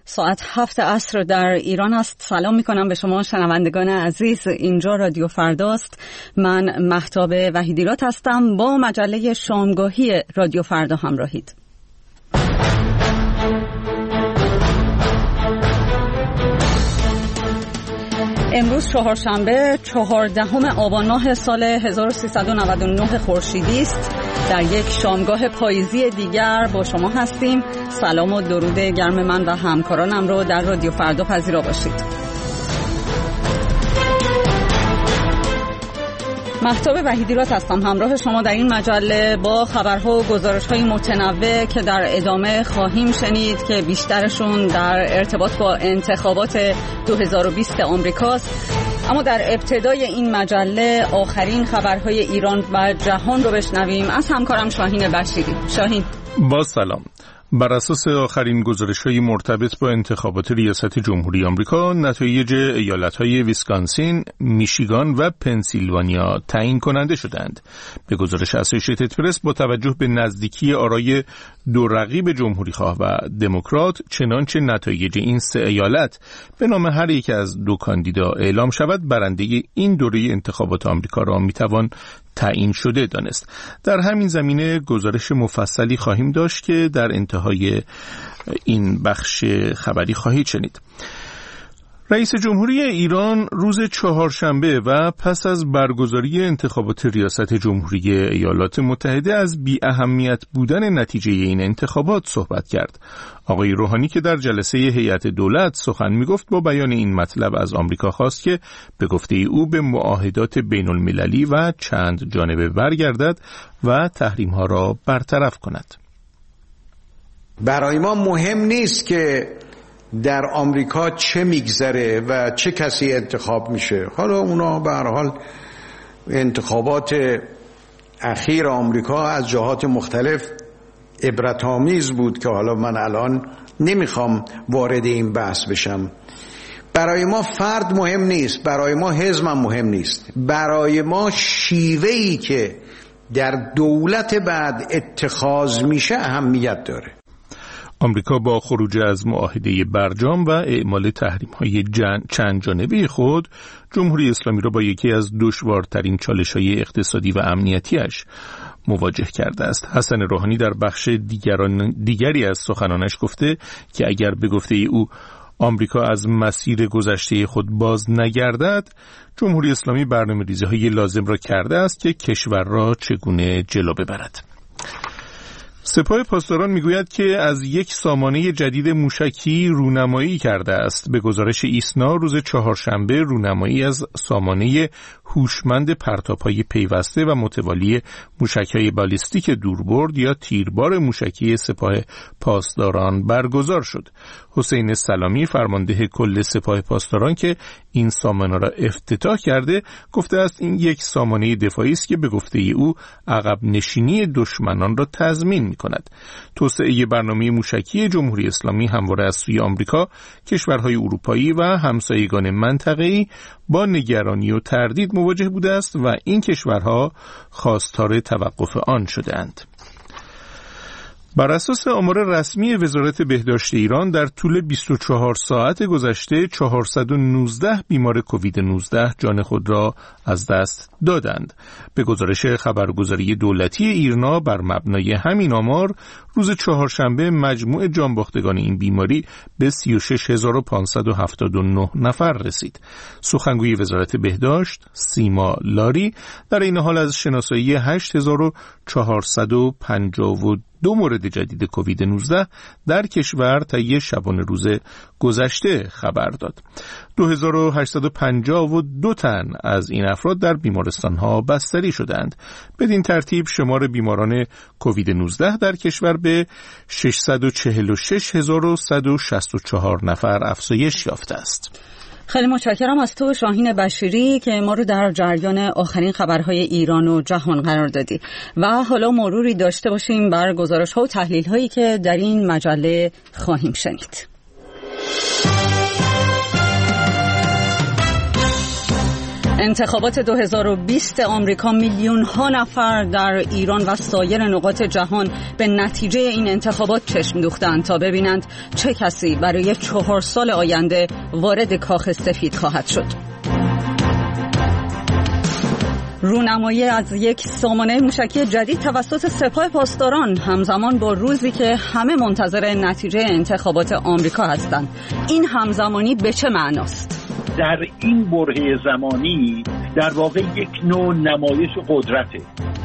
ساعت 7 عصر در ایران است. سلام میکنم به شما شنوندگان عزیز. اینجا رادیو فرداست. من مهتاب وحیدیرات هستم. با مجله شامگاهی رادیو فردا همراهید. امروز چهارشنبه 14 آبان ماه سال 1399 خورشیدی است. در یک شامگاه پاییزی دیگر با شما هستیم. سلام و درود گرم من و همکارانم رو در رادیو فردا پذیرا باشید. مهتاب وحیدیرات هستم، همراه شما در این مجله با خبرها و گزارش‌های متنوع که در ادامه خواهیم شنید که بیشترشون در ارتباط با انتخابات 2020 آمریکاست. اما در ابتدای این مجله آخرین خبرهای ایران و جهان رو بشنویم از همکارم شاهین بشیری. شاهین، با سلام. بر اساس آخرین گزارش‌های مرتبط با انتخابات ریاست جمهوری آمریکا، نتایج ایالت‌های ویسکانسین، میشیگان و پنسیلوانیا تعیین کننده شدند. به گزارش اسوسییتد پرس، با توجه به نزدیکی آرای دو رقیب جمهوری‌خواه و دموکرات، چنانچه نتایج این سه ایالت به نام هر یک از دو کاندیدا اعلام شود، برنده این دوره انتخابات آمریکا را میتوان تعیین شده دانست. در همین زمینه گزارش مفصلی خواهیم داشت که در انتهای این بخش خبری خواهید شنید. رئیس جمهوری ایران روز چهارشنبه و پس از برگزاری انتخابات ریاست جمهوری ایالات متحده از بی اهمیت بودن نتیجه این انتخابات صحبت کرد. آقای روحانی که در جلسه هیئت دولت سخن می‌گفت، با بیان این مطلب از آمریکا خواست که به گفته او به معاهدات بین‌المللی و چند جانبه برگردد و تحریم‌ها را برطرف کند. برای ما مهم نیست که در آمریکا چه میگذره و چه کسی انتخاب میشه. حالا اونا به هر حال انتخابات اخیر آمریکا از جهات مختلف عبرت‌آمیز بود که حالا من الان نمیخوام وارد این بحث بشم. برای ما فرد مهم نیست، برای ما حزب مهم نیست، برای ما شیوهی که در دولت بعد اتخاذ میشه اهمیت داره. آمریکا با خروج از معاهده برجام و اعمال تحریم‌های چند جانبه خود، جمهوری اسلامی را با یکی از دشوارترین چالش‌های اقتصادی و امنیتیش مواجه کرده است. حسن روحانی در بخش دیگری از سخنانش گفته که اگر به گفته او آمریکا از مسیر گذشته خود باز نگردد، جمهوری اسلامی برنامه‌ریزی‌های لازم را کرده است که کشور را چگونه جلو ببرد. سپاه پاسداران میگوید که از یک سامانه جدید موشکی رونمایی کرده است. به گزارش ایسنا روز چهارشنبه، رونمایی از سامانه هوشمند پرتاب‌های پیوسته و متوالی موشک‌های بالیستیک دوربرد یا تیربار موشکی سپاه پاسداران برگزار شد. حسین سلامی، فرمانده کل سپاه پاسداران که این سامانه را افتتاح کرده، گفته است این یک سامانه دفاعی است که به گفته او عقب نشینی دشمنان را تضمین می‌کند. توسعه برنامه موشکی جمهوری اسلامی همواره از سوی آمریکا، کشورهای اروپایی و همسایگان منطقه‌ای با نگرانی و تردید مواجه بوده است و این کشورها خواستار توقف آن شده‌اند. بر اساس آمار رسمی وزارت بهداشت ایران، در طول 24 ساعت گذشته 419 بیمار کووید 19 جان خود را از دست دادند. به گزارش خبرگزاری دولتی ایرنا، بر مبنای همین آمار روز چهارشنبه مجموع جانباختگان این بیماری به 36579 نفر رسید. سخنگوی وزارت بهداشت سیما لاری در این حال از شناسایی 8452 مورد جدید کووید 19 در کشور طی شبانه روز گذشته خبر داد. 2852 تن از این افراد در بیمارستان‌ها بستری شدند. بدین ترتیب شمار بیماران کووید 19 در کشور به 646164 نفر افزایش یافته است. خیلی متشکرم از تو شاهین بشیری که ما رو در جریان آخرین خبرهای ایران و جهان قرار دادی و حالا مروری داشته باشیم بر گزارش‌ها و تحلیل‌هایی که در این مجله خواهیم شنید. انتخابات 2020 آمریکا میلیون ها نفر در ایران و سایر نقاط جهان به نتیجه این انتخابات چشم دوختند تا ببینند چه کسی برای 4 سال آینده وارد کاخ سفید خواهد شد. رونمایی از یک سامانه موشکی جدید توسط سپاه پاسداران همزمان با روزی که همه منتظر نتیجه انتخابات آمریکا هستند. این همزمانی به چه معناست؟ در این برهه زمانی در واقع یک نوع نمایش قدرته.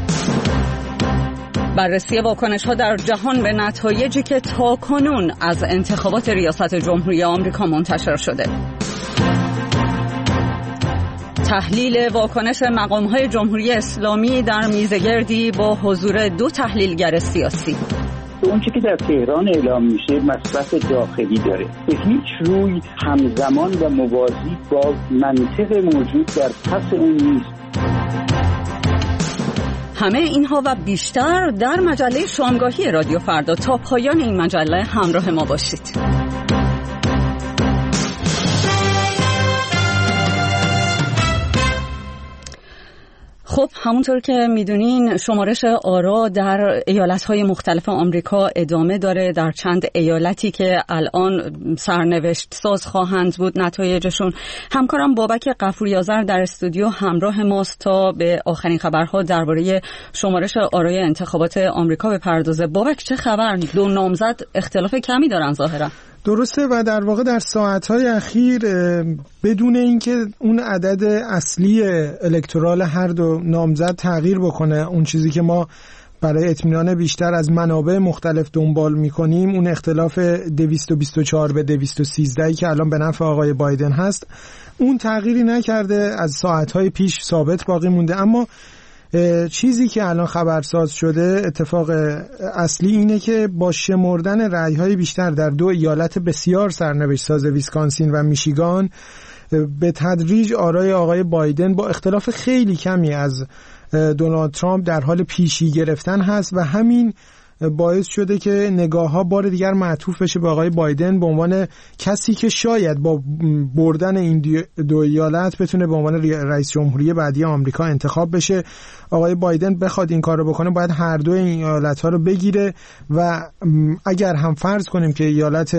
بررسی واکنش‌ها در جهان به نتایجی که تاکنون از انتخابات ریاست جمهوری آمریکا منتشر شده. تحلیل واکنش مقام‌های جمهوری اسلامی در میزگردی با حضور 2 تحلیلگر سیاسی. اون چیزی که در تهران اعلام میشه مصرف داخلی داره، به هیچ روی همزمان و موازی با منطق موجود در پس اون نیست. همه اینها و بیشتر در مجله شامگاهی رادیو فردا. تا پایان این مجله همراه ما باشید. خب همونطور که میدونین شمارش آرا در ایالت‌های مختلف آمریکا ادامه داره. در چند ایالتی که الان سرنوشت ساز خواهند بود نتایجشون. همکارم بابک غفوری آذر در استودیو همراه ماست تا به آخرین خبرها درباره شمارش آرای انتخابات آمریکا بپردازه. بابک چه خبر؟ 2 نامزد اختلاف کمی دارن ظاهرا. درسته و در واقع در ساعتهای اخیر بدون اینکه اون عدد اصلی الکترال هر 2 نامزد تغییر بکنه، اون چیزی که ما برای اطمینان بیشتر از منابع مختلف دنبال میکنیم، اون اختلاف 224 به 213 که الان به نفع آقای بایدن هست، اون تغییری نکرده، از ساعتهای پیش ثابت باقی مونده. اما چیزی که الان خبرساز شده، اتفاق اصلی اینه که با شمردن رأی‌های بیشتر در 2 ایالت بسیار سرنوشت ساز ویسکانسین و میشیگان، به تدریج آرای آقای بایدن با اختلاف خیلی کمی از دونالد ترامپ در حال پیشی گرفتن هست و همین باعث شده که نگاه‌ها بار دیگر معطوف بشه به آقای بایدن به عنوان کسی که شاید با بردن این 2 ایالت بتونه به عنوان رئیس جمهوری بعدی آمریکا انتخاب بشه. آقای بایدن بخواد این کارو بکنه باید هر 2 این ایالت‌ها رو بگیره و اگر هم فرض کنیم که ایالت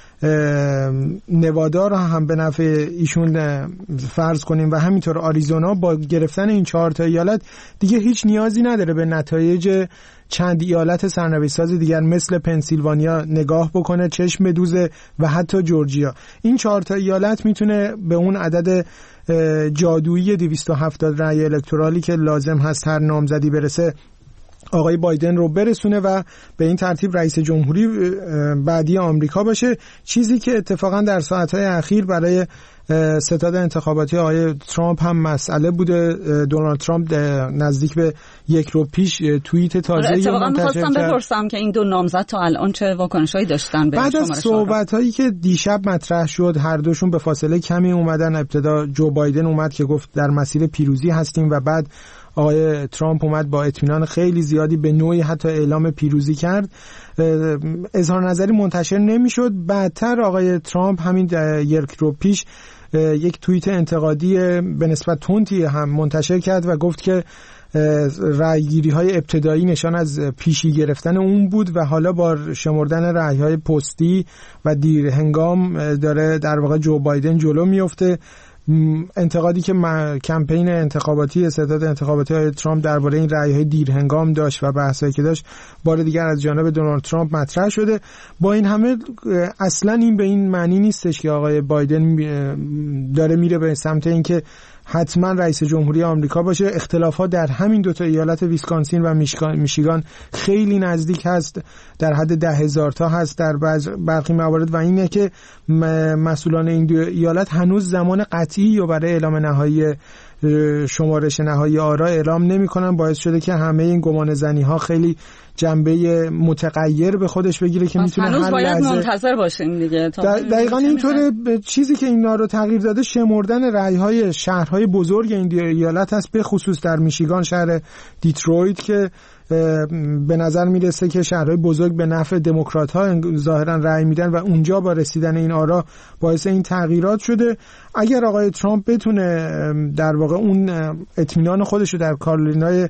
نوادا رو هم به نفع ایشون فرض کنیم و همینطور آریزونا، با گرفتن این 4 تا ایالت دیگه هیچ نیازی نداره به نتایج چند ایالت سرنوشت ساز دیگر مثل پنسیلوانیا نگاه بکنه، چشم بدوزه و حتی جورجیا. این 4 تا ایالت میتونه به اون عدد جادویی 270 رأی الکترالی که لازم هست هر نامزدی برسه آقای بایدن رو برسونه و به این ترتیب رئیس جمهوری بعدی آمریکا باشه. چیزی که اتفاقا در ساعتهای اخیر برای ستاد انتخاباتی آقای ترامپ هم مسئله بوده. دونالد ترامپ نزدیک به 1 رو پیش توییت تازه‌ای اتفاقا می‌خواستم بپرسم که این 2 نامزد تا الان چه واکنشایی داشتن به بعد از صحبت‌هایی که دیشب مطرح شد. هر دوشون به فاصله کمی اومدن. ابتدا جو بایدن اومد که گفت در مسیر پیروزی هستیم و بعد آقای ترامپ اومد با اطمینان خیلی زیادی به نوعی حتی اعلام پیروزی کرد. اظهار نظری منتشر نمیشد. بعدتر آقای ترامپ همین 1 رو پیش یک توییت انتقادی به نسبت تندی هم منتشر کرد و گفت که رأیگیری‌های ابتدایی نشان از پیشی گرفتن اون بود و حالا با شمردن رأی‌های پستی و دیر هنگام داره در واقع جو بایدن جلو میفته. انتقادی که کمپین انتخاباتی ستاد انتخاباتی های ترامپ درباره این رأی‌های دیر هنگام داشت و بحثایی که داشت بار دیگر از جانب دونالد ترامپ مطرح شده. با این همه اصلا این به این معنی نیستش که آقای بایدن داره میره به سمت اینکه حتما رئیس جمهوری آمریکا باشه. اختلافات در همین 2 تا ایالت ویسکانسین و میشیگان خیلی نزدیک هست، در حد 10,000 تا هست در برخی موارد و اینه که مسئولان این 2 ایالت هنوز زمان قطعی و برای اعلام نهایی شمارش نهایی آرا اعلام نمی‌کنن. باعث شده که همه این گمانه‌زنی‌ها خیلی جنبه متغیر به خودش بگیره که میتونه هنوز باید منتظر باشیم دیگه. دقیقاً اینطوره. چیزی که اینا رو تغییر داده شمردن رأی‌های شهرهای بزرگ این ایالت است، به خصوص در میشیگان شهر دیترویت که به نظر میرسه که شهرهای بزرگ به نفع دموکرات‌ها ظاهراً رأی میدن و اونجا با رسیدن این آرا باعث این تغییرات شده. اگر آقای ترامپ بتونه در واقع اون اطمینان خودش رو در کارولینای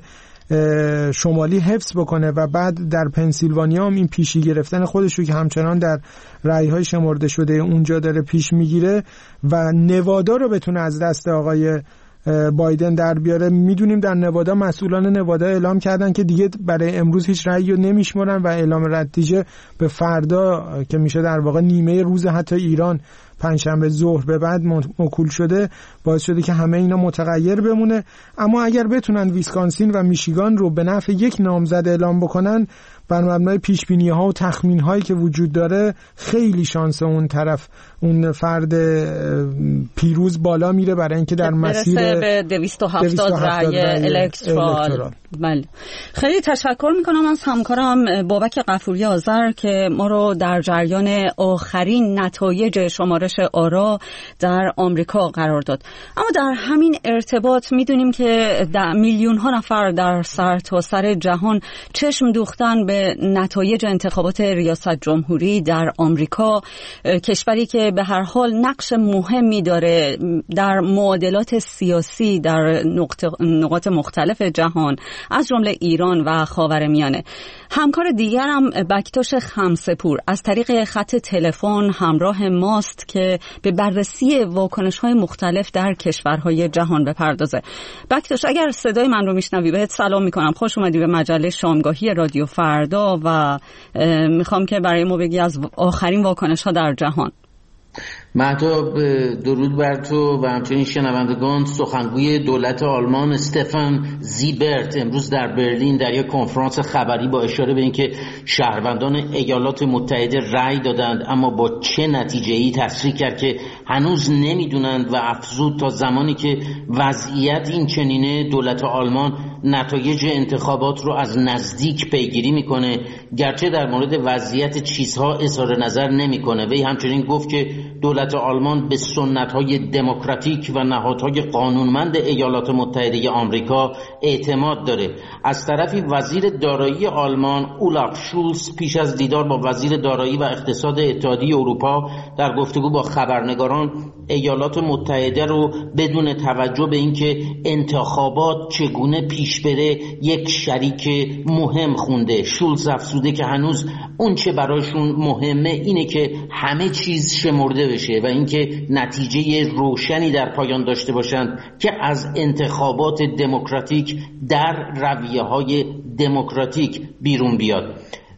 شمالی حفظ بکنه و بعد در پنسیلوانیا هم این پیشی گرفتن خودش رو که همچنان در رأی‌های شمرده شده اونجا داره پیش میگیره و نوادا رو بتونه از دست آقای بایدن در بیاره. میدونیم در نوادا مسئولان نوادا اعلام کردن که دیگه برای امروز هیچ رأیی رو نمیشمرن و اعلام نتیجه به فردا که میشه در واقع نیمه روز حتی ایران پنجشنبه ظهر به بعد موکول شده، باعث شده که همه اینا متغیر بمونه. اما اگر بتونن ویسکانسین و میشیگان رو به نفع یک نامزد اعلام بکنن، بر مبنای پیش‌بینی‌ها و تخمین‌هایی که وجود داره خیلی شانس اون طرف، اون فرد پیروز بالا میره برای اینکه در مسیر به 270 رأی الکترال. بله. خیلی تشکر میکنم از همکارم بابک غفوری آذر که ما رو در جریان آخرین نتایج شمارش آرا در آمریکا قرار داد. اما در همین ارتباط میدونیم که میلیون ها نفر در سرتاسر جهان چشم دوختن به نتایج انتخابات ریاست جمهوری در آمریکا، کشوری که به هر حال نقش مهمی داره در معادلات سیاسی در نقاط مختلف جهان، از جمله ایران و خاورمیانه. همکار دیگرم بکتوش خمسه‌پور از طریق خط تلفن همراه ماست که به بررسی واکنش‌های مختلف در کشورهای جهان بپردازه. بکتوش، اگر صدای من رو میشنوی بهت سلام میکنم. خوش اومدی به مجله شامگاهی رادیو فردا و میخوام که برای ما بگی از آخرین واکنش‌ها در جهان. مهتاب، درود بر تو و همچنین شنوندگان. سخنگوی دولت آلمان استفان زیبرت امروز در برلین در یک کنفرانس خبری با اشاره به اینکه شهروندان ایالات متحده رأی دادند اما با چه نتیجه‌ای تصریح کرد که هنوز نمیدونند و افزود تا زمانی که وضعیت این چنینه دولت آلمان نتایج انتخابات رو از نزدیک پیگیری میکنه، گرچه در مورد وضعیت چیزها اظهار نظر نمیکنه. وی همچنین گفت که دولت آلمان به سنت‌های دموکراتیک و نهادهای قانونمند ایالات متحده آمریکا اعتماد داره. از طرفی وزیر دارایی آلمان اولاف شولز پیش از دیدار با وزیر دارایی و اقتصاد اتحادیه اروپا در گفتگو با خبرنگاران ایالات متحده رو بدون توجه به اینکه انتخابات چگونه پیش بره یک شریک مهم خونده. شولز افزوده که هنوز اون چه برایشون مهمه اینه که همه چیز شمرده بشه و اینکه نتیجه روشنی در پایان داشته باشند که از انتخابات دموکراتیک در رویه‌های دموکراتیک بیرون بیاد.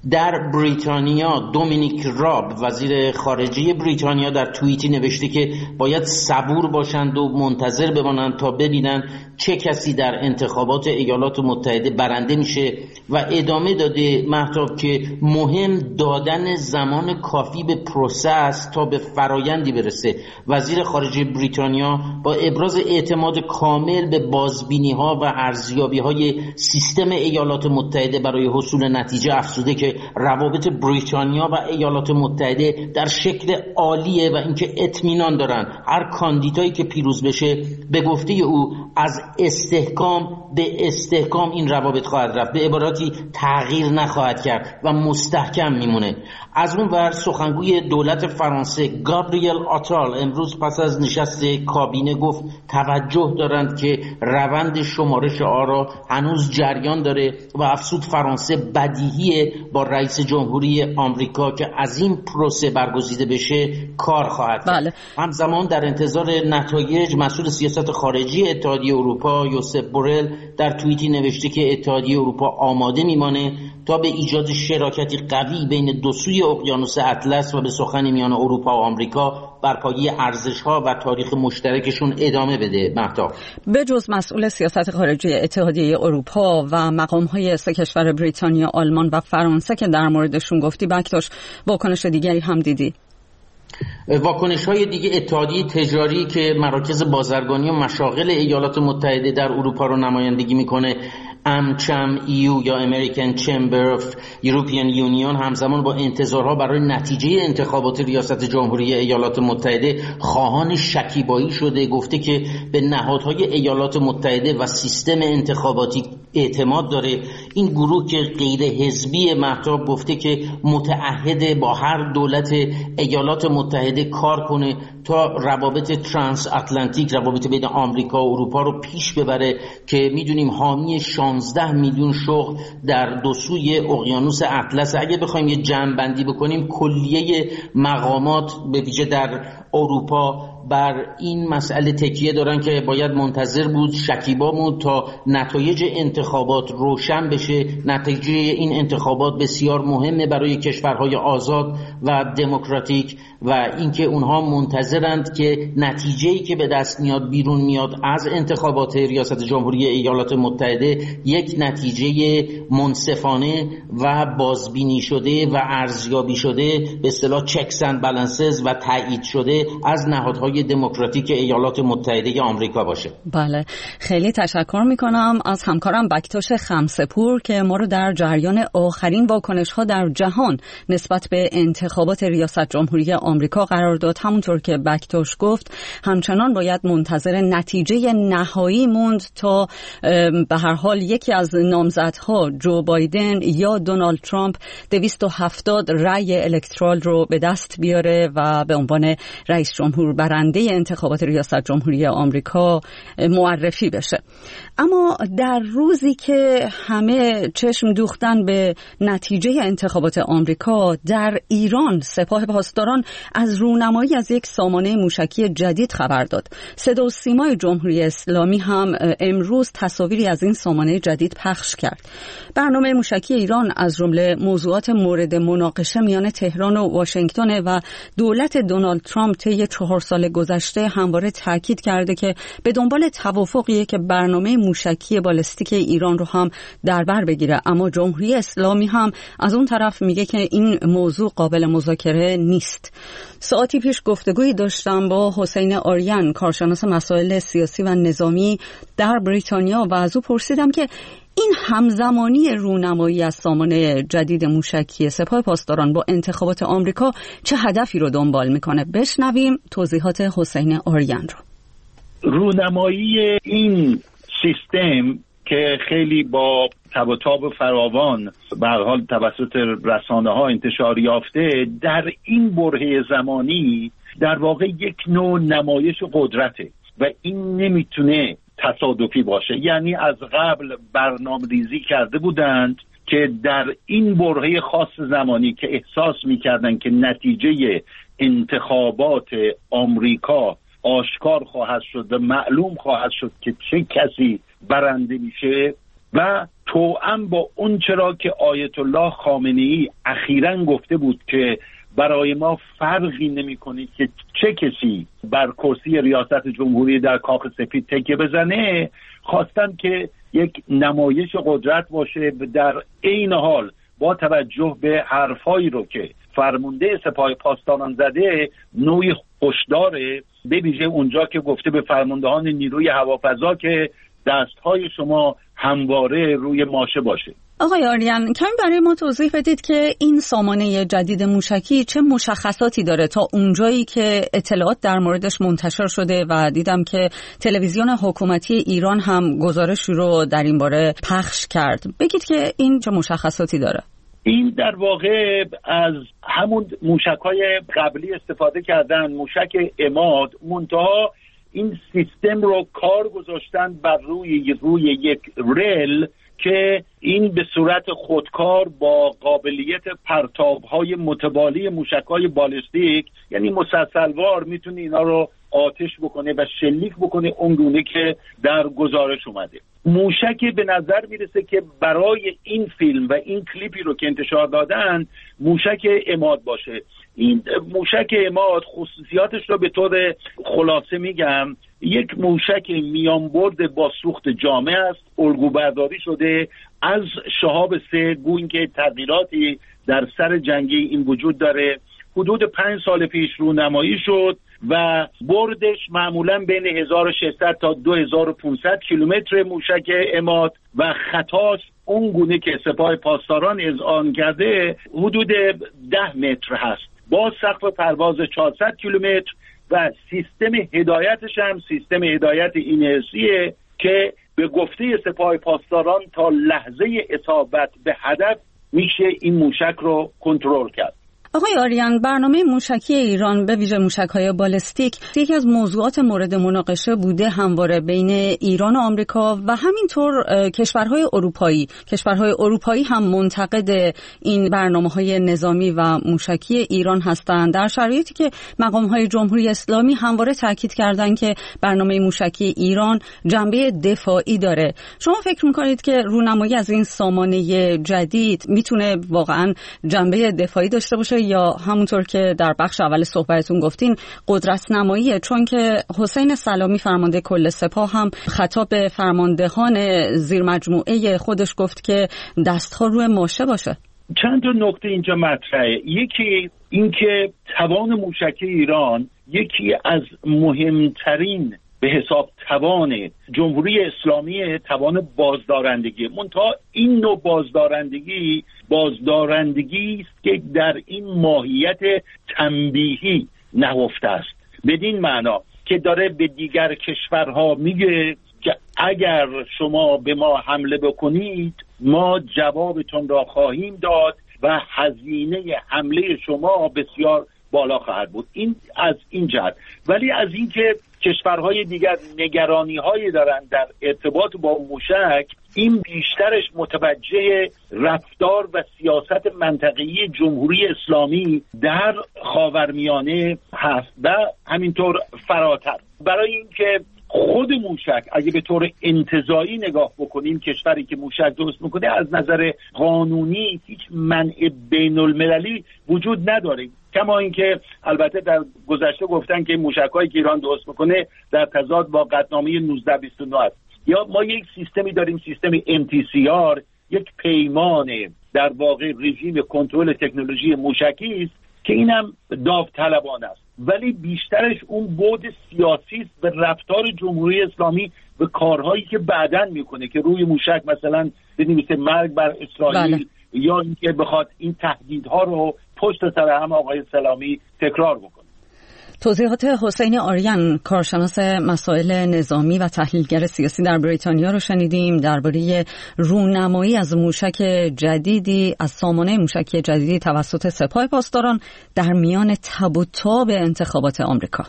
در بریتانیا دومینیک راب وزیر خارجه بریتانیا در توییتی نوشته که باید صبور باشند و منتظر بمانند تا ببینند چه کسی در انتخابات ایالات متحده برنده میشه و ادامه داده مهتاب که مهم دادن زمان کافی به پروسس تا به فرایندی برسه. وزیر خارجه بریتانیا با ابراز اعتماد کامل به بازبینی‌ها و ارزیابی‌های سیستم ایالات متحده برای حصول نتیجه افزوده که روابط بریتانیا و ایالات متحده در شکل عالیه و اینکه اطمینان دارن هر کاندیدایی که پیروز بشه به گفته او از استحکام به استحکام این روابط خواهد رفت، به عبارتی تغییر نخواهد کرد و مستحکم میمونه. از اون ور سخنگوی دولت فرانسه گابریل آتال امروز پس از نشست کابینه گفت توجه دارند که روند شمارش آرا هنوز جریان داره و افزود فرانسه بدیهیه با رئیس جمهوری آمریکا که از این پروسه برگزیده بشه کار خواهد کرد. بله. همزمان در انتظار نتایج مسئول سیاست خارجی اتحادیه اروپا یوسف بورل در توییتی نوشته که اتحادیه اروپا آماده میمانه تا به ایجاد شراکتی قوی بین دو سوی اقیانوس اطلس و به سخن میان اروپا و آمریکا بر پایه ارزش‌ها و تاریخ مشترکشون ادامه بده. مهتاب، به جز مسئول سیاست خارجی اتحادیه اروپا و مقام‌های سه کشور بریتانیا، آلمان و فرانسه که در موردشون گفتی، بکتاش واکنش دیگری هم دیدی؟ واکنش‌های دیگه اتحادیه تجاری که مراکز بازرگانی و مشاغل ایالات متحده در اروپا رو نمایندگی میکنه امچم EU یا American Chamber of European Union همزمان با انتظارها برای نتیجه انتخابات ریاست جمهوری ایالات متحده خواهان شکیبایی شده. گفته که به نهادهای ایالات متحده و سیستم انتخاباتی اعتماد داره. این گروه که غیر حزبی مهتاب گفته که متعهده با هر دولت ایالات متحده کار کنه تا روابط ترانس اتلانتیک، روابط بین آمریکا و اروپا رو پیش ببره که میدونیم حامی 16 میلیون شغل در دو سوی اقیانوس اطلس. اگه بخوایم یه جمع بندی بکنیم کلیه مقامات به ویژه در اروپا بر این مسئله تکیه دارن که باید منتظر بود، شکیبا بود تا نتایج انتخابات روشن بشه. نتیجه این انتخابات بسیار مهمه برای کشورهای آزاد و دموکراتیک و اینکه اونها منتظرند که نتیجه‌ای که به دست میاد بیرون میاد از انتخابات ریاست جمهوری ایالات متحده یک نتیجه منصفانه و بازبینی شده و ارزیابی شده، به اصطلاح چکس اند بالانسز و تایید شده از نهادهای دموکراتیک ایالات متحده آمریکا باشه. بله، خیلی تشکر میکنم از همکارم بکتوش خمسه‌پور که ما رو در جریان آخرین واکنش‌ها در جهان نسبت به انتخابات ریاست جمهوری آمریکا قرار داد. همونطور که بکتوش گفت همچنان باید منتظر نتیجه نهایی موند تا به هر حال یکی از نامزدها جو بایدن یا دونالد ترامپ 270 رأی الکترال رو به دست بیاره و به عنوان رئیس جمهور برنده انتخابات ریاست جمهوری آمریکا معرفی بشه. اما در روزی که همه چشم دوختن به نتیجه انتخابات آمریکا، در ایران سپاه پاسداران از رونمایی از یک سامانه موشکی جدید خبر داد. صدا و سیمای جمهوری اسلامی هم امروز تصاویری از این سامانه جدید پخش کرد. برنامه موشکی ایران از جمله موضوعات مورد مناقشه میان تهران و واشنگتن و دولت دونالد ترامپ طی 4 سال گذشته همواره تاکید کرده که به دنبال توافقیه که برنامه موشکی بالستیک ایران رو هم در بر بگیره. اما جمهوری اسلامی هم از اون طرف میگه که این موضوع قابل مذاکره نیست. ساعتی پیش گفتگویی داشتم با حسین آریان، کارشناس مسائل سیاسی و نظامی در بریتانیا و از او پرسیدم که این همزمانی رونمایی از سامانه جدید موشکی سپاه پاسداران با انتخابات آمریکا چه هدفی رو دنبال میکنه. بشنویم توضیحات حسین آریان رو. رونمایی این سیستم که خیلی با تب و تاب فراوان به هر حال توسط رسانه‌ها انتشار یافته، در این برهه زمانی در واقع یک نوع نمایش قدرته و این نمیتونه تصادفی باشه. یعنی از قبل برنامه‌ریزی کرده بودند که در این برهه خاص زمانی که احساس می‌کردن که نتیجه انتخابات آمریکا آشکار خواهد شد و معلوم خواهد شد که چه کسی برنده میشه و توأم با اون چرا که آیت الله خامنه‌ای اخیراً گفته بود که برای ما فرقی نمی‌کنه که چه کسی بر کرسی ریاست جمهوری در کاخ سفید تکیه بزنه، خواستن که یک نمایش قدرت باشه. در عین حال با توجه به حرفایی رو که فرمانده سپاه پاسداران زده، نوعی هشداره، به ویژه اونجا که گفته به فرماندهان نیروی هوافضا که دستهای شما همواره روی ماشه باشه. آقای آریان، کمی برای ما توضیح بدید که این سامانه جدید موشکی چه مشخصاتی داره تا اونجایی که اطلاعات در موردش منتشر شده و دیدم که تلویزیون حکومتی ایران هم گزارشی رو در این باره پخش کرد. بگید که این چه مشخصاتی داره. این در واقع از همون موشک‌های قبلی استفاده کردن، موشک عماد، منتها این سیستم رو کار گذاشتن بر روی یک ریل که این به صورت خودکار با قابلیت پرتاب‌های متوالی موشک‌های بالستیک، یعنی مسلسلوار، میتونه اینا رو آتش بکنه و شلیک بکنه اونگونه که در گزارش اومده. موشک به نظر میرسه که برای این فیلم و این کلیپی رو که انتشار دادن موشک عماد باشه. این موشک عماد خصوصیاتش رو به طور خلاصه میگم، یک موشک میانبرد با سوخت جامع است، الگو برداری شده از شهاب 3. گویا که تغییراتی در سر جنگی این وجود داره. حدود 5 سال پیش رونمایی شد و بردش معمولا بین 1600 تا 2500 کیلومتر موشک عماد و خطاش اون گونه که سپاه پاسداران اذعان کرده حدود 10 متر هست با سقف پرواز 400 کیلومتر و سیستم هدایتش هم سیستم هدایت اینرسیه که به گفته سپاه پاسداران تا لحظه اصابت به هدف میشه این موشک رو کنترل کرد. آقای آریان، برنامه موشکی ایران به ویژه موشک‌های بالستیک یکی از موضوعات مورد مناقشه بوده همواره بین ایران و آمریکا و همینطور کشورهای اروپایی هم منتقد این برنامه‌های نظامی و موشکی ایران هستند، در شرایطی که مقام‌های جمهوری اسلامی همواره تاکید کردند که برنامه موشکی ایران جنبه دفاعی داره. شما فکر می‌کنید که رونمایی از این سامانه جدید میتونه واقعاً جنبه دفاعی داشته باشه یا همونطور که در بخش اول صحبتتون گفتین قدرت نماییه؟ چون که حسین سلامی فرمانده کل سپاه هم خطاب به فرماندهان زیر مجموعه خودش گفت که دستها روی ماشه باشه. چند تا نکته اینجا مطرحه. یکی اینکه توان موشکی ایران یکی از مهمترین به حساب توان جمهوری اسلامی توان بازدارندگی. منتها این نوع بازدارندگی است که در این ماهیت تنبیهی نهفته است، بدین معنا که داره به دیگر کشورها میگه که اگر شما به ما حمله بکنید ما جوابتون را خواهیم داد و هزینه حمله شما بسیار بالا خواهد بود. این از این جهت. ولی از این که کشورهای دیگر نگرانی‌هایی دارن در ارتباط با موشک، این بیشترش متوجه رفتار و سیاست منطقه‌ای جمهوری اسلامی در خاورمیانه هست و همینطور فراتر. برای اینکه خود موشک اگه به طور انتزاعی نگاه بکنیم، کشوری که موشک درست میکنه از نظر قانونی هیچ منع بین المللی وجود نداره، کما اینکه البته در گذشته گفتن که موشک‌هایی که ایران درست میکنه در تضاد با قطعنامه 1929 است. یا ما یک سیستمی داریم، سیستم MTCR، یک پیمان در واقع رژیم کنترل تکنولوژی موشکی است که اینم داوطلبانه است، ولی بیشترش اون بعد سیاسی است به رفتار جمهوری اسلامی و کارهایی که بعداً میکنه که روی موشک مثلا بنویسه مرگ بر اسرائیل. بله. یا اینکه بخواد این تهدیدها رو پشت سر هم آقای سلامی تکرار بکنه. توضیحات حسین آریان، کارشناس مسائل نظامی و تحلیلگر سیاسی در بریتانیا رو شنیدیم درباره رونمایی از موشک جدیدی، از سامانه موشکی جدیدی توسط سپاه پاسداران در میان تب و تاب انتخابات آمریکا.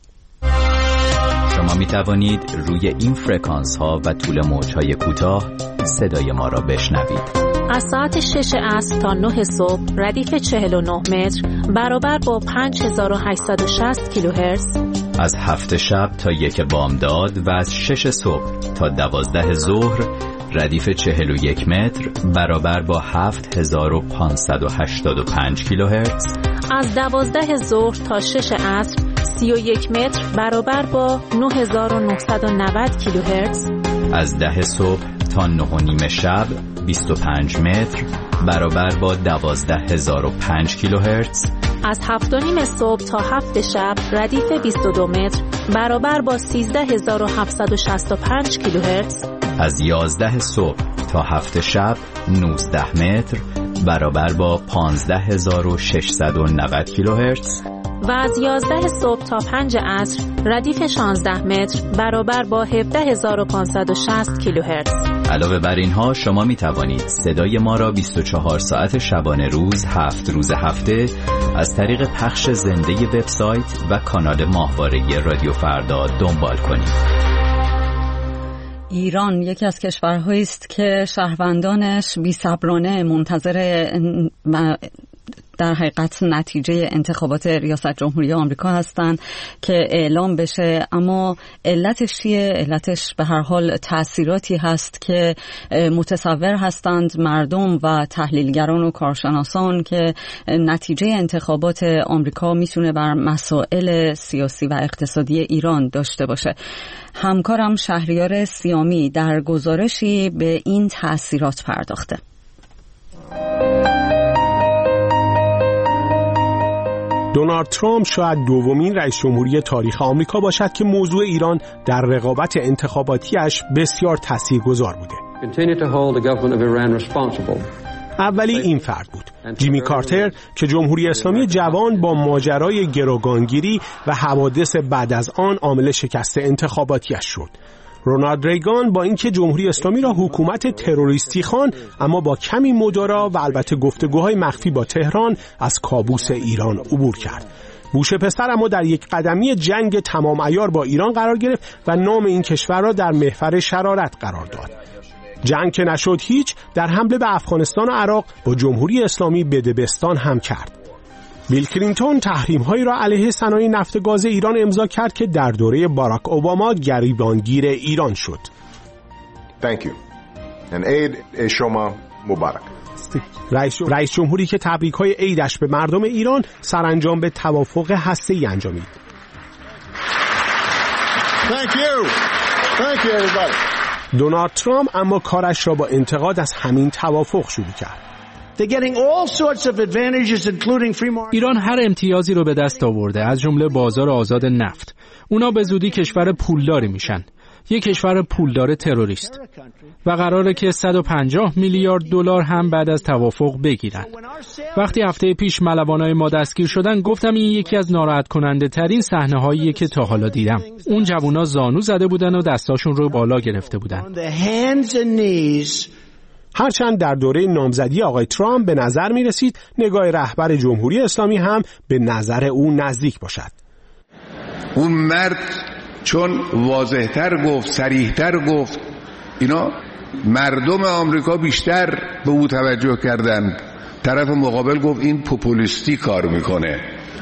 شما می توانید روی این فرکانس ها و طول موج های کوتاه صدای ما را بشنوید. از ساعت 6 عصر تا 9 صبح ردیف 49 متر برابر با 5860 کیلوهرتز. از 7 شب تا 1 بامداد و از 6 صبح تا 12 ظهر ردیف 41 متر برابر با 7585 کیلوهرتز. از 12 ظهر تا 6 عصر 31 متر برابر با 9990 کیلوهرتز. از 10 صبح تا 9:30 شب 25 متر برابر با 12005 کیلوهرتز. از 7:30 صبح تا 7 شب ردیف 22 متر برابر با 13765 کیلوهرتز. از 11 صبح تا 7 شب 19 متر برابر با 15690 کیلوهرتز. و از 11 صبح تا 5 عصر ردیف 16 متر برابر با 17560 کیلوهرتز. علاوه بر اینها شما می توانید صدای ما را 24 ساعت شبانه روز 7 روز هفته از طریق پخش زنده وبسایت و کانال ماهواره رادیو فردا دنبال کنید. ایران یکی از کشورهایی است که شهروندانش بی‌صبرانه منتظر در حقیقت نتیجه انتخابات ریاست جمهوری آمریکا هستند که اعلام بشه، اما علتش چیه؟ علتش به هر حال تأثیراتی هست که متصور هستند مردم و تحلیلگران و کارشناسان که نتیجه انتخابات آمریکا میتونه بر مسائل سیاسی و اقتصادی ایران داشته باشه. همکارم شهریار سیامی در گزارشی به این تأثیرات پرداخته. دونالد ترامپ شاید دومین رئیس جمهوری تاریخ آمریکا باشد که موضوع ایران در رقابت انتخاباتیش بسیار تاثیرگذار بوده. اولی این فرد بود، جیمی کارتر، که جمهوری اسلامی جوان با ماجرای گروگانگیری و حوادث بعد از آن عامل شکست انتخاباتیش شد. رونالد ریگان با اینکه جمهوری اسلامی را حکومت تروریستی خواند، اما با کمی مدارا و البته گفتگوهای مخفی با تهران از کابوس ایران عبور کرد. بوش پسر اما در یک قدمی جنگ تمام عیار با ایران قرار گرفت و نام این کشور را در محور شرارت قرار داد. جنگ که نشد هیچ، در حمله به افغانستان و عراق با جمهوری اسلامی بدبستان هم کرد. بیل کلینتون تحریم‌هایی را علیه صنایع نفت گاز ایران امضا کرد که در دوره باراک اوباما گریبانگیر ایران شد. Thank you. And Eid شما مبارک. رئیس جمهوری که تبریک‌های عیدش به مردم ایران سرانجام به توافق هسته‌ای انجامید. Thank you. Thank you everybody. دونالد ترامپ اما کارش را با انتقاد از همین توافق شروع کرد. ایران هر امتیازی رو به دست آورده، از جمله بازار آزاد نفت. اونا به زودی کشور پولداری میشن، یک کشور پولدار تروریست، و قراره که 150 میلیارد دلار هم بعد از توافق بگیرن. وقتی هفته پیش ملوانای ما دستگیر شدن، گفتم این یکی از ناراحت کننده ترین صحنه هاییه که تا حالا دیدم. اون جوونا زانو زده بودن و دستاشون رو بالا گرفته بودن. هرچند در دوره نامزدی آقای ترامپ به نظر می رسید نگاه رهبر جمهوری اسلامی هم به نظر او نزدیک باشد. اون مرد چون واضح‌تر گفت، صریح‌تر گفت، اینا مردم آمریکا بیشتر به او توجه کردند. طرف مقابل گفت این پوپولیستی کار میکنه،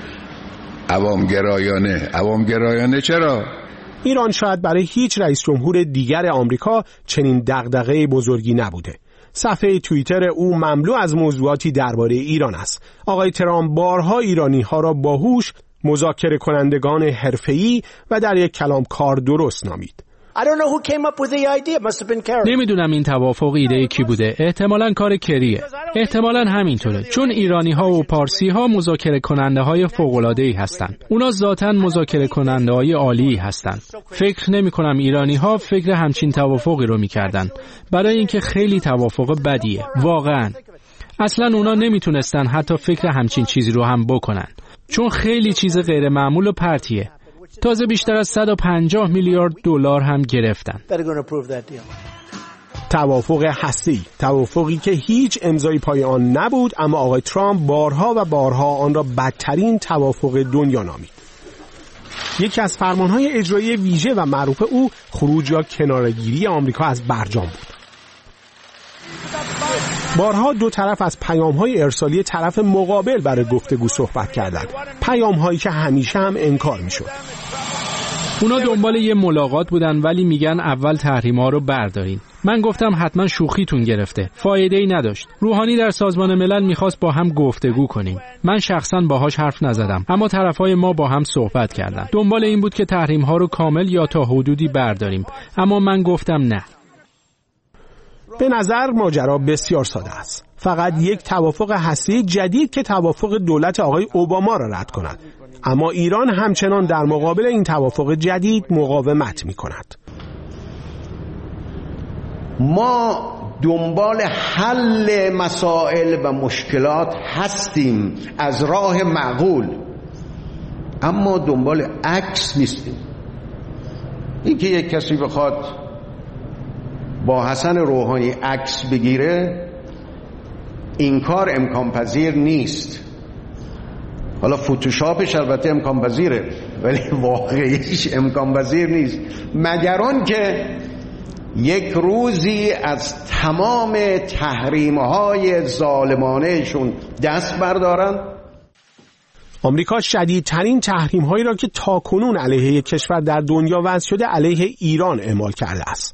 عوامگرایانه. چرا؟ ایران شاید برای هیچ رئیس جمهور دیگر آمریکا چنین دغدغه بزرگی نبوده. صفحه توییتر او مملو از موضوعاتی درباره ایران است. آقای ترامپ بارها ایرانی‌ها را باهوش، مذاکره کنندگان حرفه‌ای و در یک کلام کار درست نامید. نمیدونم این توافق ایده کی بوده. احتمالاً کار کریه. احتمالاً همینطوره، چون ایرانی‌ها و پارسی‌ها مذاکره کننده‌های فوق‌العاده‌ای هستن. اونا ذاتاً مذاکره کننده‌های عالی هستن. فکر نمی‌کنم ایرانی‌ها فکر همچین توافقی رو می‌کردن، برای اینکه خیلی توافق بدیه. واقعاً اصلاً اونا نمیتونستن حتی فکر همچین چیزی رو هم بکنن، چون خیلی چیز غیر معمول و پرتیه. تازه بیشتر از 150 میلیارد دلار هم گرفتن. توافق هسته‌ای، توافقی که هیچ امضای پای آن نبود، اما آقای ترامپ بارها و بارها آن را بدترین توافق دنیا نامید. یکی از فرمانهای اجرایی ویژه و معروف او خروج یا کناره‌گیری آمریکا از برجام بود. بارها دو طرف از پیام‌های ارسالی طرف مقابل برای گفتگو صحبت کردند، پیام‌هایی که همیشه هم انکار می‌شد. اونا دنبال یه ملاقات بودن، ولی میگن اول تحریم‌ها رو بردارین. من گفتم حتما شوخیتون گرفته، فایده‌ای نداشت. روحانی در سازمان ملل میخواست با هم گفتگو کنیم. من شخصا باهاش حرف نزدم، اما طرفای ما با هم صحبت کردن. دنبال این بود که تحریم‌ها رو کامل یا تا حدودی برداریم، اما من گفتم نه. به نظر ماجرا بسیار ساده است. فقط یک توافق هسته‌ای جدید که توافق دولت آقای اوباما را رد کند. اما ایران همچنان در مقابل این توافق جدید مقاومت می‌کند. ما دنبال حل مسائل و مشکلات هستیم از راه معقول، اما دنبال عکس نیستیم. اینکه یک کسی بخواد با حسن روحانی عکس بگیره، این کار امکان پذیر نیست. حالا فوتوشاپش البته امکان پذیره، ولی واقعیش امکان پذیر نیست، مگر آن که یک روزی از تمام تحریم‌های ظالمانهشون دست بردارن. آمریکا شدیدترین تحریم‌هایی را که تاکنون علیه یک کشور در دنیا وضع شده علیه ایران اعمال کرده است.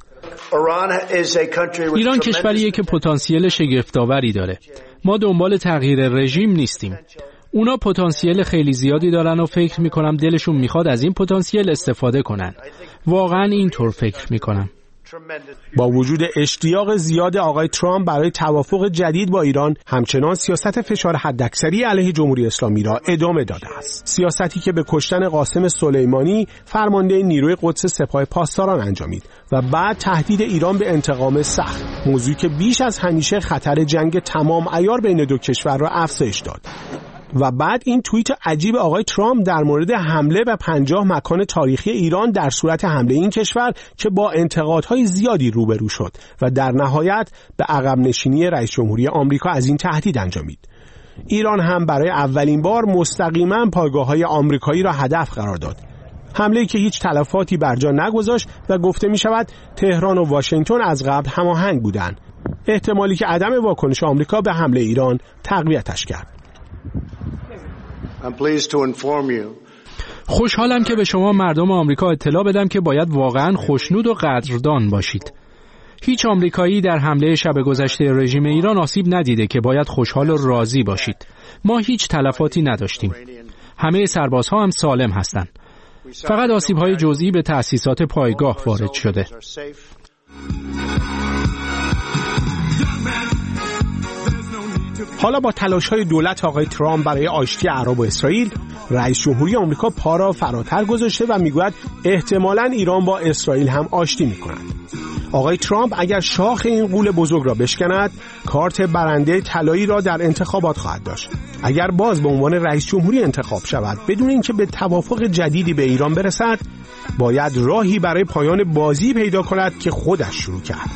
ایران کشوریه که پتانسیل شگفت‌آوری داره. ما دنبال تغییر رژیم نیستیم. اونا پتانسیل خیلی زیادی دارن و فکر میکنم دلشون میخواد از این پتانسیل استفاده کنن. واقعا اینطور فکر میکنم. با وجود اشتیاق زیاد آقای ترامپ برای توافق جدید با ایران، همچنان سیاست فشار حداکثری علیه جمهوری اسلامی را ادامه داده است. سیاستی که به کشتن قاسم سلیمانی، فرمانده نیروی قدس سپاه پاسداران انجامید و بعد تهدید ایران به انتقام سخت، موضوعی که بیش از همیشه خطر جنگ تمام عیار بین دو کشور را افزایش داد. و بعد این توییت عجیب آقای ترامپ در مورد حمله به 50 مکان تاریخی ایران در صورت حمله این کشور که با انتقادهای زیادی روبرو شد و در نهایت به عقب نشینی رئیس جمهوری آمریکا از این تهدید انجامید. ایران هم برای اولین بار مستقیما پایگاه‌های آمریکایی را هدف قرار داد. حمله‌ای که هیچ تلفاتی بر جا نگذاشت و گفته می‌شود تهران و واشنگتن از قبل هماهنگ بودند. احتمالی که عدم واکنش آمریکا به حمله ایران تقویتش کرد. خوشحالم که به شما مردم آمریکا اطلاع بدم که باید واقعاً خوشنود و قدردان باشید. هیچ آمریکایی در حمله شب گذشته رژیم ایران آسیب ندیده که باید خوشحال و راضی باشید. ما هیچ تلفاتی نداشتیم. همه سربازها هم سالم هستند. فقط آسیب‌های جزئی به تأسیسات پایگاه وارد شده. حالا با تلاش‌های دولت آقای ترامپ برای آشتی عرب و اسرائیل، رئیس جمهوری آمریکا پا را فراتر گذاشته و میگوید احتمالاً ایران با اسرائیل هم آشتی می‌کند. آقای ترامپ اگر شاخ این غول بزرگ را بشکند، کارت برنده طلایی را در انتخابات خواهد داشت. اگر باز به عنوان رئیس جمهوری انتخاب شود بدون اینکه به توافق جدیدی به ایران برسد، باید راهی برای پایان بازی پیدا کند که خودش شروع کرد.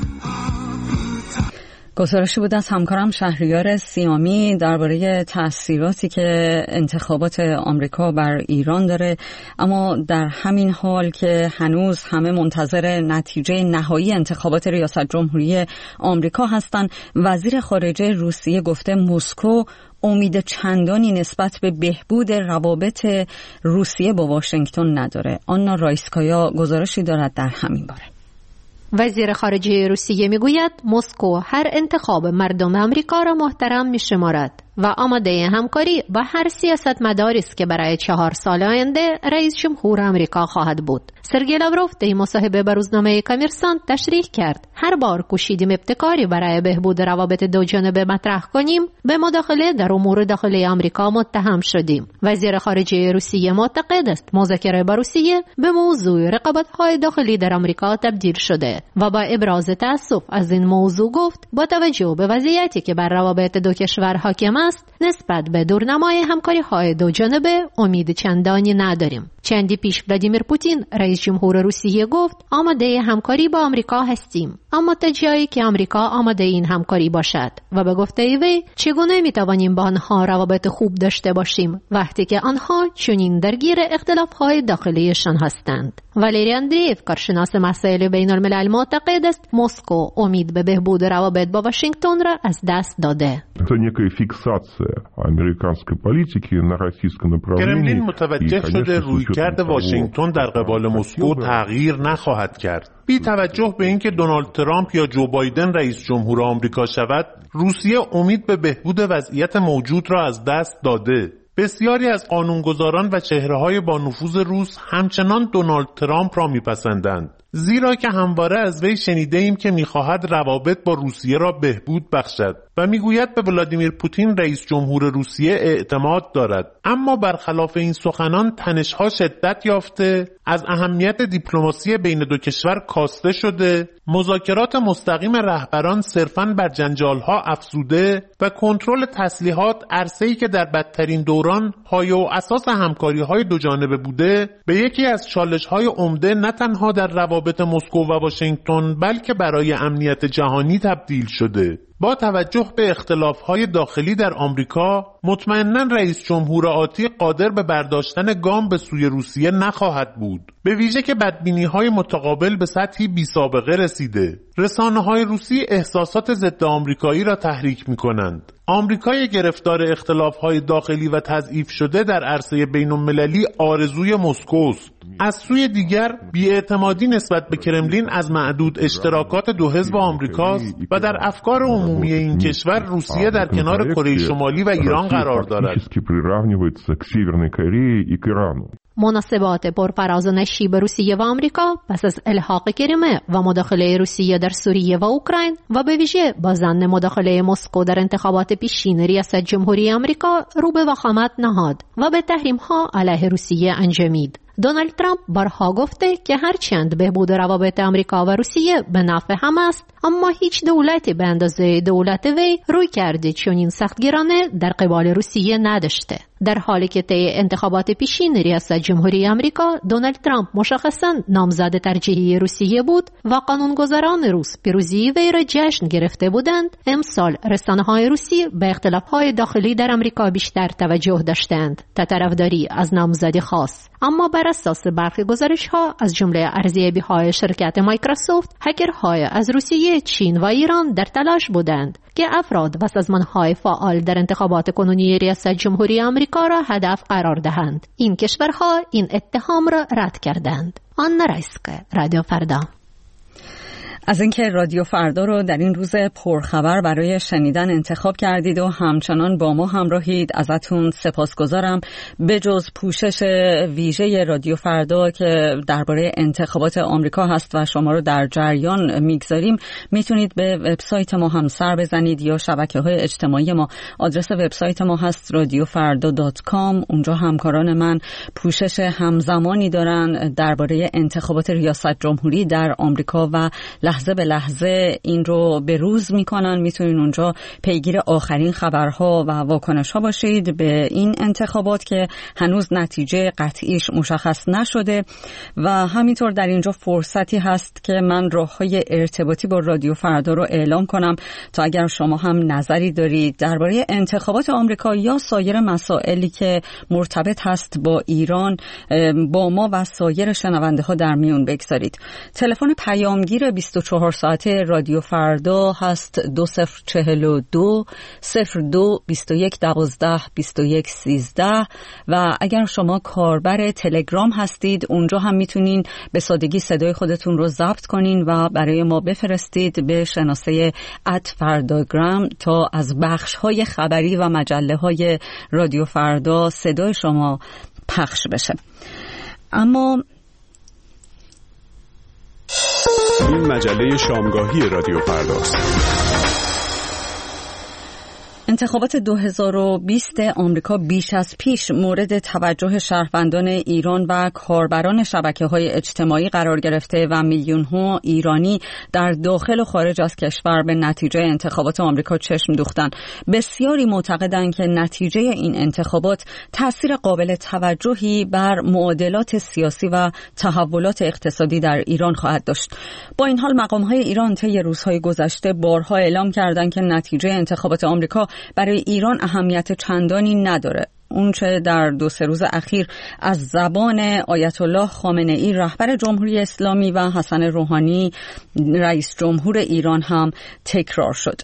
گزارشی بود از همکارم شهریار سیامی درباره تأثیراتی که انتخابات آمریکا بر ایران داره. اما در همین حال که هنوز همه منتظر نتیجه نهایی انتخابات ریاست جمهوری آمریکا هستند، وزیر خارجه روسیه گفته مسکو امید چندانی نسبت به بهبود روابط روسیه با واشنگتن نداره. آنا رایسکایا گزارشی دارد در همین باره. وزیر خارجه روسیه میگوید مسکو هر انتخاب مردم آمریکا را محترم میشمارد و آماده همکاری با هر سیاستمداری است که برای 4 سال آینده رئیس جمهور آمریکا خواهد بود. سرگئی لاوروف در مصاحبه با روزنامه کامرسانت تشریح کرد هر بار کوشیدیم ابتکاری برای بهبود روابط دو جانبه مطرح کنیم، به مداخله در امور داخلی آمریکا متهم شدیم. وزیر خارجه روسیه معتقد است مذاکره با روسیه به موضوع رقابت‌های داخلی در آمریکا تبدیل شده و با ابراز تأسف از این موضوع گفت با توجه به وضعیتی که بر روابط دو کشور حاکم است، نسبت به دورنمای همکاری‌های دو جانبه امید چندانی نداریم. چندی پیش ولادیمیر پوتین رئیس جمهور روسیه گفت آماده همکاری با آمریکا هستیم، اما تا جایی که آمریکا آماده این همکاری باشد و به گفته وی چگونه میتوانیم با آنها روابط خوب داشته باشیم وقتی که آنها چنین درگیر اختلاف‌های داخلیشان هستند. والری اندریف کارشناس مسائل بین‌الملل معتقد است مسکو امید به بهبود روابط با واشنگتن را از دست داده. کرملین متوجه شده رویکرد واشنگتن در قبال مسکو تغییر نخواهد کرد. بی توجه به اینکه دونالد ترامپ یا جو بایدن رئیس جمهور آمریکا شود، روسیه امید به بهبود وضعیت موجود را از دست داده. بسیاری از قانونگذاران و چهره‌های با نفوذ روس همچنان دونالد ترامپ را میپسندند، زیرا که همواره از وی شنیده ایم که میخواهد روابط با روسیه را بهبود بخشد و میگوید به ولادیمیر پوتین رئیس جمهور روسیه اعتماد دارد. اما برخلاف این سخنان تنش‌ها شدت یافته، از اهمیت دیپلماسی بین دو کشور کاسته شده، مذاکرات مستقیم رهبران صرفاً بر جنجال‌ها افزوده و کنترل تسلیحات، عرصه‌ای که در بدترین دوران پایه و اساس همکاری‌های دو جانبه بوده، به یکی از چالش‌های عمده نه تنها در روابط مسکو و واشنگتن بلکه برای امنیت جهانی تبدیل شده. با توجه به اختلاف‌های داخلی در آمریکا، مطمئناً رئیس جمهور آتی قادر به برداشتن گام به سوی روسیه نخواهد بود، به ویژه که بدبینی‌های متقابل به سطحی بی‌سابقه رسیده. رسانه‌های روسی احساسات ضد آمریکایی را تحریک می‌کنند. آمریکای گرفتار اختلاف‌های داخلی و تضعیف شده در عرصه بین‌المللی آرزوی مسکوست. از سوی دیگر بی‌اعتمادی نسبت به کرملین از معدود اشتراکات دو حزب آمریکاست و در افکار عمومی این کشور روسیه در کنار کره شمالی و ایران قرار دارد. مناسبات پرفراز و نشیب روسیه و آمریکا پس از الحاق کریمه و مداخله روسیه در سوریه و اوکراین و به ویژه با ظن مداخله مسکو در انتخابات پیشین ریاست جمهوری آمریکا رو به وخامت نهاد و به تحریم‌ها علیه روسیه انجامید. دونالد ترامپ بارها گفته که هرچند بهبود روابط آمریکا و روسیه به نفع هم است، اما هیچ دولتی به اندازه دولت وی روی کرده چنین سختگیرانه در قبال روسیه نداشته. در حالی که طی انتخابات پیشین ریاست جمهوری آمریکا دونالد ترامپ مشخصاً نامزد ترجیحی روسیه بود و قانونگذاران روس پیروزی وی را جشن گرفته بودند، امسال رسانه‌های روسی به اختلاف‌های داخلی در آمریکا بیشتر توجه داشتند تا طرفداری از نامزدی خاص. اما بر اساس برخی گزارش‌ها از جمله ارزیابی‌های شرکت مایکروسافت، هکرهای از روسیه، چین و ایران در تلاش بودند که افراد و سازمان‌های فعال در انتخابات کنونی ریاست جمهوری آمریکا را هدف قرار دهند. این کشورها این اتهام را رد کردند. آنا رایسکه، رادیو فردا. از اینکه رادیو فردا رو در این روز پرخبر برای شنیدن انتخاب کردید و همچنان با ما همراهید، ازتون سپاسگزارم. به جز پوشش ویژه رادیو فردا که درباره انتخابات آمریکا هست و شما رو در جریان میگذاریم، میتونید به وبسایت ما هم سر بزنید یا شبکه‌های اجتماعی ما. آدرس وبسایت ما هست radiofarda.com. اونجا همکاران من پوشش همزمانی دارن درباره انتخابات ریاست جمهوری در آمریکا و لحظه به لحظه این رو به روز میکنن. میتونین اونجا پیگیر آخرین خبرها و واکنش‌ها باشید به این انتخابات که هنوز نتیجه قطعیش مشخص نشده. و همینطور در اینجا فرصتی هست که من راه‌های ارتباطی با رادیو فردا رو اعلام کنم تا اگر شما هم نظری دارید درباره انتخابات آمریکا یا سایر مسائلی که مرتبط هست با ایران با ما و سایر شنونده‌ها در میون بگذارید. تلفن پیامگیر 24 ساعته رادیو فردا هست 2042 02 21 12 21 13 و اگر شما کاربر تلگرام هستید اونجا هم میتونین به سادگی صدای خودتون رو ضبط کنین و برای ما بفرستید به شناسه @فرداگرام تا از بخش‌های خبری و مجله‌های رادیو فردا صدای شما پخش بشه. اما این مجله شامگاهی رادیو فرداست. انتخابات 2020 آمریکا بیش از پیش مورد توجه شهروندان ایران و کاربران شبکه‌های اجتماعی قرار گرفته و میلیون‌ها ایرانی در داخل و خارج از کشور به نتیجه انتخابات آمریکا چشم دوختند. بسیاری معتقدند که نتیجه این انتخابات تأثیر قابل توجهی بر معادلات سیاسی و تحولات اقتصادی در ایران خواهد داشت. با این حال مقام‌های ایران طی روزهای گذشته بارها اعلام کردند که نتیجه انتخابات آمریکا برای ایران اهمیت چندانی نداره. اونچه در 2-3 روز اخیر از زبان آیت الله خامنه‌ای رهبر جمهوری اسلامی و حسن روحانی رئیس جمهور ایران هم تکرار شد.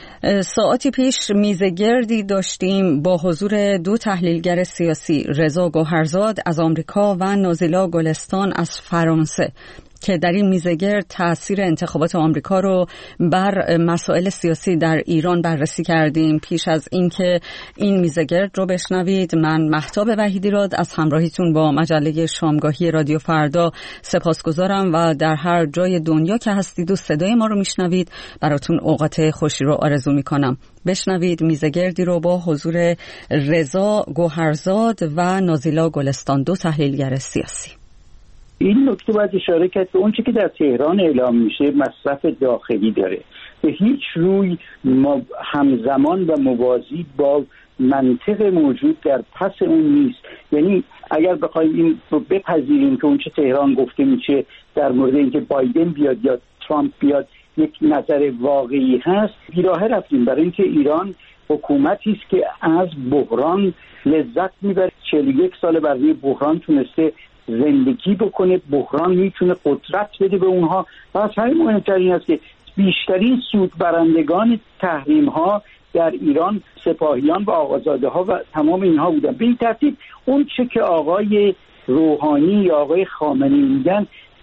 ساعتی پیش میزگردی داشتیم با حضور 2 تحلیلگر سیاسی، رضا گوهرزاد از آمریکا و نازیلا گلستان از فرانسه، که در این میزگرد تأثیر انتخابات آمریکا رو بر مسائل سیاسی در ایران بررسی کردیم. پیش از اینکه این میزگرد رو بشنوید، من مهتاب وحیدیراد از همراهیتون با مجله شامگاهی رادیو فردا سپاسگزارم و در هر جای دنیا که هستید و صدای ما رو میشنوید براتون اوقات خوشی رو آرزو میکنم. بشنوید میزگردی رو با حضور رضا گوهرزاد و نازیلا گلستان، 2 تحلیلگر سیاسی. این نکته باید اشاره کرد که اونچه که در تهران اعلام میشه مصرف داخلی داره، به هیچ روی همزمان و موازی با منطق موجود در پس اون نیست. یعنی اگر بخوایم این رو بپذیریم که اونچه تهران گفته میشه در مورد اینکه بایدن بیاد یا ترامپ بیاد یک نظر واقعی هست، بیراه رفتیم، برای اینکه ایران حکومتی است که از بحران لذت میبره. 41 سال بر روی بحران تونسته زندگی بکنه، بحران میتونه قدرت بده به اونها و از همین مهمتر این است که بیشترین سود برندگان تحریم ها در ایران سپاهیان و آقازاده ها و تمام اینها بودن. به این ترتیب اون چه که آقای روحانی یا آقای خامنه‌ای میگن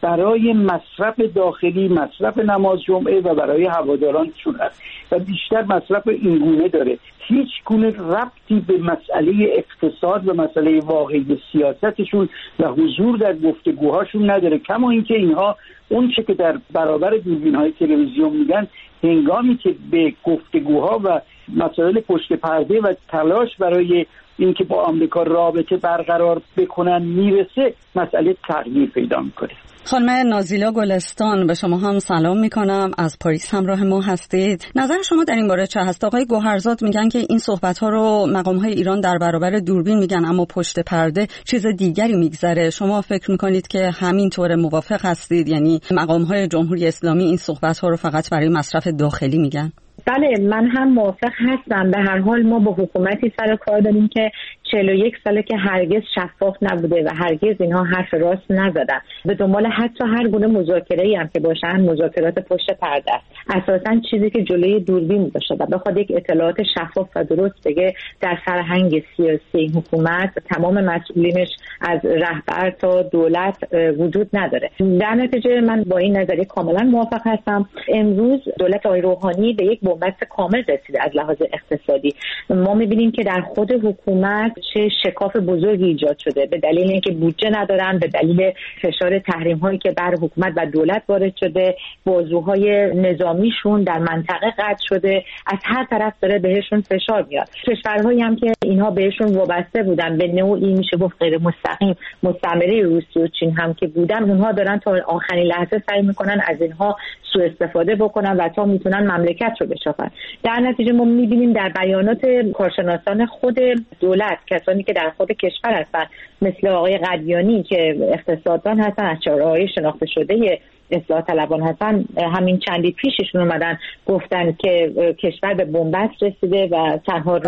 برای مصرف داخلی، مصرف نماز جمعه و برای هوادارانشون هست و بیشتر مصرف اینگونه داره. هیچ گونه ربطی به مسئله اقتصاد و مسئله واقعی سیاستشون و حضور در گفتگوهاشون نداره. کما اینکه اینها اون چه که در برابر دوربین‌های تلویزیون میگن، هنگامی که به گفتگوها و مسائل پشت پرده و تلاش برای اینکه با آمریکا رابطه برقرار بکنن میرسه، مسئله تغییر پیدا میکنه. خانم نازیلا گلستان، به شما هم سلام میکنم، از پاریس همراه ما هستید. نظر شما در این باره چه هست؟ آقای گوهرزاد میگن که این صحبت ها رو مقام های ایران در برابر دوربین میگن، اما پشت پرده چیز دیگری میگذره. شما فکر میکنید که همینطور موافق هستید؟ یعنی مقام های جمهوری اسلامی این صحبت ها رو فقط برای مصرف داخلی میگن؟ بله، من هم موافق هستم. به هر حال ما با حکومتی سر کار داریم که 41 ساله که هرگز شفاف نبوده و هرگز اینها حرف راست نزدن. به دنبال حتی هر گونه مذاکره‌ای هم که باشن، مذاکرات پشت پرده است. اساساً چیزی که جلوی دوربین باشه و بخواد یک اطلاعات شفاف و درست بگه در فرهنگ سیاسی حکومت تمام مسئولینش از رهبر تا دولت وجود نداره. در نتیجه من با این نظریه کاملا موافق هستم. امروز دولت آقای روحانی به یک بنبست کامل رسیده از لحاظ اقتصادی. ما می‌بینیم که در خود حکومت چه شکاف بزرگی ایجاد شده به دلیل اینکه بودجه ندارن، به دلیل فشار تحریم هایی که بر حکومت و دولت وارد شده، بازوهای نظامیشون در منطقه قطع شده، از هر طرف داره بهشون فشار میاد. کشورهایی هم که اینها بهشون وابسته بودن، به نوعی میشه گفت غیر مستقیم مستعمره روسیه و چین هم که بودن، اونها دارن تا آخرین لحظه سعی میکنن از اینها سوء استفاده بکنن و تا میتونن مملکت رو بشافن. در نتیجه ما میبینیم در بیانات کارشناسان خود دولت، کسانی که در خود کشور هستن مثل آقای قدیانی که اقتصاددان هستن، از چهره‌های شناخته شده اصلاح طلبان هستن، همین چندی پیششون اومدن گفتن که کشور به بنبست رسیده و تنها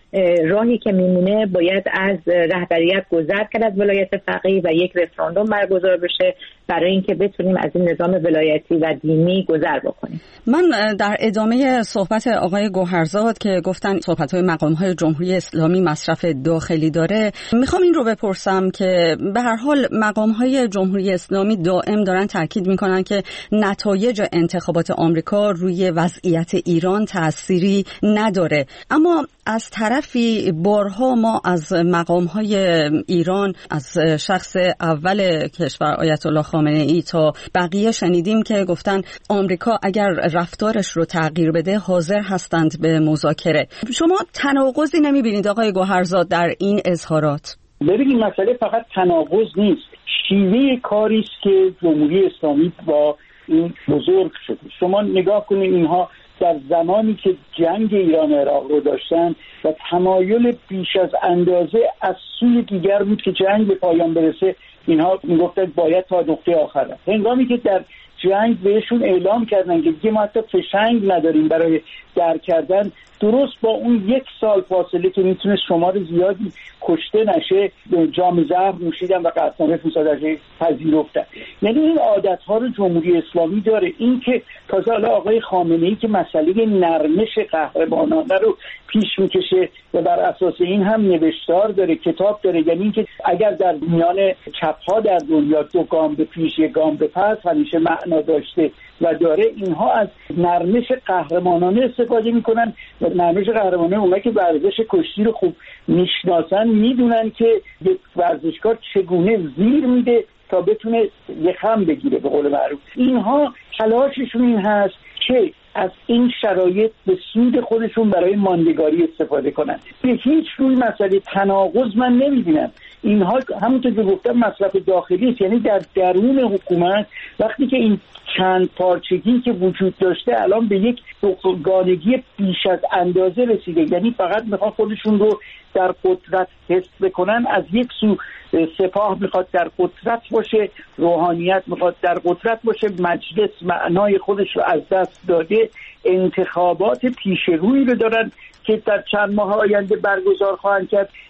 راهی که میمونه باید از رهبریت گذر کرد از ولایت فقیه و یک رفراندوم برگزار بشه برای اینکه بتونیم از این نظام ولایتی و دینی گذر بکنیم. من در ادامه صحبت آقای گوهرزاد که گفتن صحبت‌های مقام‌های جمهوری اسلامی مصرف داخلی داره، میخوام این رو بپرسم که به هر حال مقام‌های جمهوری اسلامی دائم دارن تاکید میکنن که نتایج انتخابات آمریکا روی وضعیت ایران تأثیری نداره، اما از طرفی بارها ما از مقام‌های ایران، از شخص اول کشور آیت الله خامنه‌ای تا بقیه شنیدیم که گفتن آمریکا اگر رفتارش رو تغییر بده حاضر هستند به مذاکره. شما تناقضی نمی‌بینید آقای گوهرزاد در این اظهارات؟ ببینید مسئله فقط تناقض نیست، شیوه کاری است که جمهوری اسلامی با این بزرگ شده. شما نگاه کنید، اینها در زمانی که جنگ ایران و عراق رو داشتن و تمایل بیش از اندازه از سوی دیگر بود که جنگ به پایان برسه، اینها میگفتن باید تا نقطه آخر رفت. هنگامی که در جنگ بهشون اعلام کردن که دیگه ما حتی فشنگ نداریم برای در کردن، درست با اون 1 سال فاصله که میتونه شمار زیادی کشته نشه، جام زهر نوشیدن و قطعنامه فسادش پذیرفتن. یعنی این عادت‌ها رو جمهوری اسلامی داره. این که تازه حالا آقای خامنه‌ای که مسئله نرمش قهرمانانه رو پیش میکشه و بر اساس این هم نوشتار داره، کتاب داره، یعنی اینکه اگر در میان چپ‌ها در دنیا 2 گام به پیش 1 گام به پس همیشه معنا داشته و داره، اینها از نرمش قهرمانانه استفاده میکنن. و نرمش قهرمانانه اونایی که ورزش کشتی رو خوب میشناسن میدونن که یک ورزشکار چگونه زیر میده تا بتونه یه خم بگیره به قول معروف. اینها تلاششون این هست که از این شرایط به سود خودشون برای ماندگاری استفاده کنن. به هیچ روی مسئله تناقض من نمیبینم. اینها همونطور که گفتم مصرف داخلی است، یعنی در درون حکومت وقتی که این چند پارچگی که وجود داشته الان به یک دوگانگی بیش از اندازه رسیده، یعنی فقط میخوان خودشون رو در قدرت حس بکنن. از یک سو سپاه میخواد در قدرت باشه، روحانیت میخواد در قدرت باشه، مجلس معنای خودش رو از دست داده، انتخابات پیش روی رو دارن که در چند ماه آینده برگزار خواهند کرد.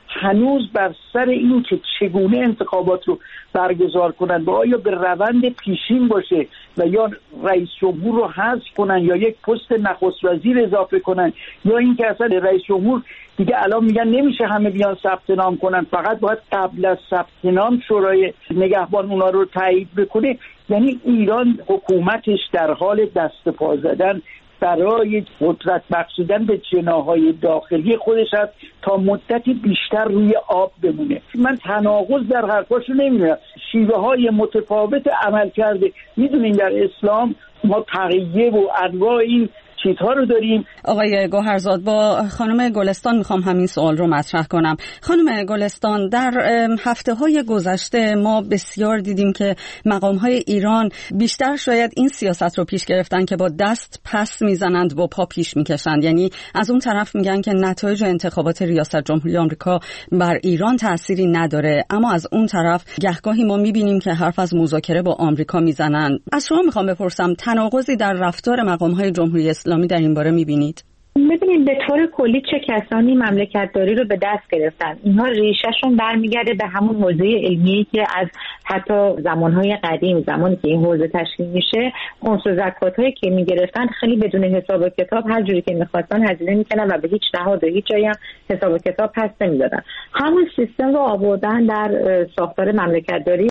هنوز بر سر این که چگونه انتخابات رو برگزار کنن و آیا به روند پیشین باشه و یا رئیس جمهور رو حذف کنن یا یک پست نخست وزیر اضافه کنن یا اینکه اصلا رئیس جمهور دیگه الان میگن نمیشه همه بیان ثبت نام کنن، فقط باید قبل از ثبت نام شورای نگهبان اونا رو تایید بکنه. یعنی ایران حکومتش در حال دست پا زدن برای قدرت بخشیدن به جناح‌های داخلی خودش است تا مدتی بیشتر روی آب بمونه. من تناقض در حرفاشو نمی‌بینم، شیوه‌های متفاوت عمل کرده. می‌دونین در اسلام ما تقیه و انواع این چیزها رو داریم. آقای گوهرزاد، با خانم گلستان میخوام همین سوال رو مطرح کنم. خانم گلستان، در هفته‌های گذشته ما بسیار دیدیم که مقام‌های ایران بیشتر شاید این سیاست رو پیش گرفتن که با دست پس میزنند و پا پیش میکشند. یعنی از اون طرف میگن که نتایج انتخابات ریاست جمهوری آمریکا بر ایران تأثیری نداره، اما از اون طرف گهگاهی ما میبینیم که حرف از مذاکره با آمریکا میزنن. از شما میخوام بپرسم تناقضی در رفتار مقام‌های جمهوری اسلامی در این باره می‌بینید؟ ببینید به طور کلی چه کسانی مملکت‌داری رو به دست گرفتن. اینها ریشه‌شون برمیگرده به همون حوزه علمیه که از حتی زمانهای قدیم، زمانی که این حوزه تشکیل میشه، خمس و زکات‌هایی که میگرفتن خیلی بدون حساب و کتاب هر جوری که می‌خواستن هزینه می‌کردن و به هیچ نهاد و هیچ جایی هم حساب و کتاب پس نمی‌دادن. همون سیستم رو آوردن در ساختار مملکت‌داری